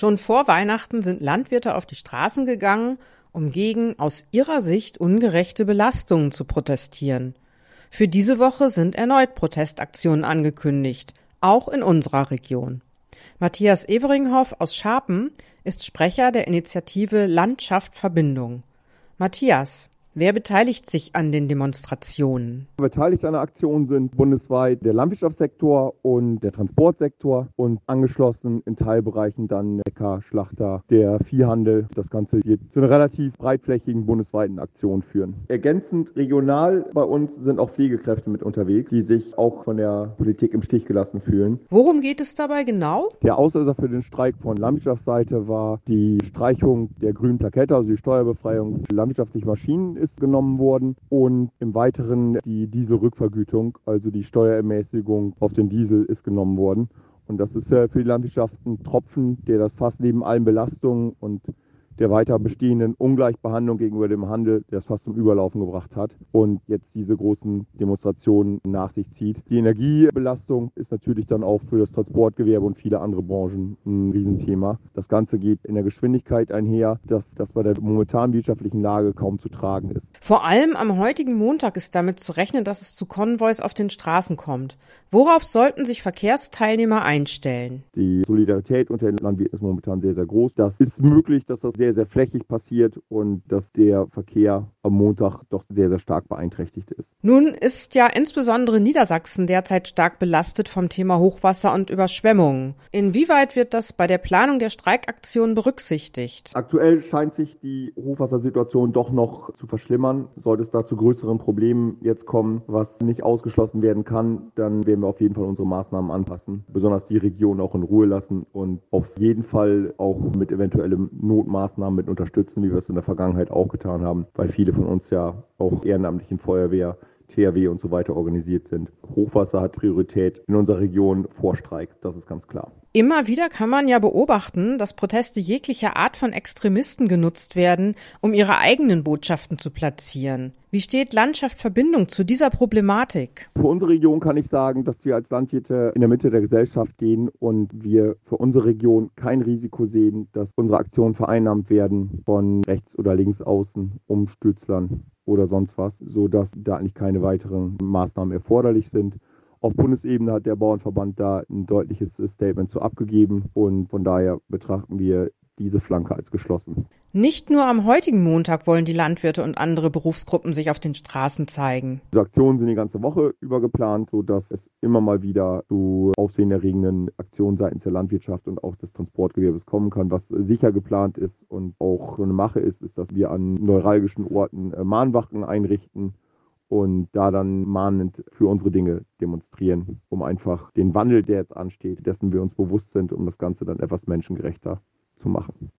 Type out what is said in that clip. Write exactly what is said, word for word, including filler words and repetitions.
Schon vor Weihnachten sind Landwirte auf die Straßen gegangen, um gegen aus ihrer Sicht ungerechte Belastungen zu protestieren. Für diese Woche sind erneut Protestaktionen angekündigt, auch in unserer Region. Matthias Everinghoff aus Scharpen ist Sprecher der Initiative Landschaft Verbindung. Matthias, wer beteiligt sich an den Demonstrationen? Beteiligt an der Aktion sind bundesweit der Landwirtschaftssektor und der Transportsektor und angeschlossen in Teilbereichen dann Bäcker, Schlachter, der Viehhandel. Das Ganze wird zu einer relativ breitflächigen bundesweiten Aktion führen. Ergänzend regional bei uns sind auch Pflegekräfte mit unterwegs, die sich auch von der Politik im Stich gelassen fühlen. Worum geht es dabei genau? Der Auslöser für den Streik von Landwirtschaftsseite war die Streichung der grünen Plakette, also die Steuerbefreiung landwirtschaftlicher Maschinen ist genommen worden und im Weiteren die Dieselrückvergütung, also die Steuerermäßigung auf den Diesel ist genommen worden. Und das ist ja für die Landwirtschaft ein Tropfen, der das Fass neben allen Belastungen und der weiter bestehenden Ungleichbehandlung gegenüber dem Handel, der es fast zum Überlaufen gebracht hat und jetzt diese großen Demonstrationen nach sich zieht. Die Energiebelastung ist natürlich dann auch für das Transportgewerbe und viele andere Branchen ein Riesenthema. Das Ganze geht in der Geschwindigkeit einher, dass das bei der momentanen wirtschaftlichen Lage kaum zu tragen ist. Vor allem am heutigen Montag ist damit zu rechnen, dass es zu Konvois auf den Straßen kommt. Worauf sollten sich Verkehrsteilnehmer einstellen? Die Solidarität unter den Landwirten ist momentan sehr, sehr groß. Das ist möglich, dass das sehr, sehr flächig passiert und dass der Verkehr am Montag doch sehr, sehr stark beeinträchtigt ist. Nun ist ja insbesondere Niedersachsen derzeit stark belastet vom Thema Hochwasser und Überschwemmungen. Inwieweit wird das bei der Planung der Streikaktion berücksichtigt? Aktuell scheint sich die Hochwassersituation doch noch zu verschlimmern. Sollte es da zu größeren Problemen jetzt kommen, was nicht ausgeschlossen werden kann, dann werden wir auf jeden Fall unsere Maßnahmen anpassen. Besonders die Region auch in Ruhe lassen und auf jeden Fall auch mit eventuellen Notmaßnahmen mit unterstützen, wie wir es in der Vergangenheit auch getan haben, weil viele von uns ja auch ehrenamtlich in Feuerwehr, T H W und so weiter organisiert sind. Hochwasser hat Priorität in unserer Region vor Streik, das ist ganz klar. Immer wieder kann man ja beobachten, dass Proteste jeglicher Art von Extremisten genutzt werden, um ihre eigenen Botschaften zu platzieren. Wie steht Landschaft Verbindung zu dieser Problematik? Für unsere Region kann ich sagen, dass wir als Landwirte in der Mitte der Gesellschaft gehen und wir für unsere Region kein Risiko sehen, dass unsere Aktionen vereinnahmt werden von rechts oder links außen, Umstürzlern oder sonst was, sodass da eigentlich keine weiteren Maßnahmen erforderlich sind. Auf Bundesebene hat der Bauernverband da ein deutliches Statement zu abgegeben und von daher betrachten wir diese Flanke als geschlossen. Nicht nur am heutigen Montag wollen die Landwirte und andere Berufsgruppen sich auf den Straßen zeigen. Die Aktionen sind die ganze Woche über geplant, sodass es immer mal wieder zu aufsehenerregenden Aktionen seitens der Landwirtschaft und auch des Transportgewerbes kommen kann. Was sicher geplant ist und auch so eine Mache ist, ist, dass wir an neuralgischen Orten Mahnwachen einrichten und da dann mahnend für unsere Dinge demonstrieren, um einfach den Wandel, der jetzt ansteht, dessen wir uns bewusst sind, um das Ganze dann etwas menschengerechter zu machen.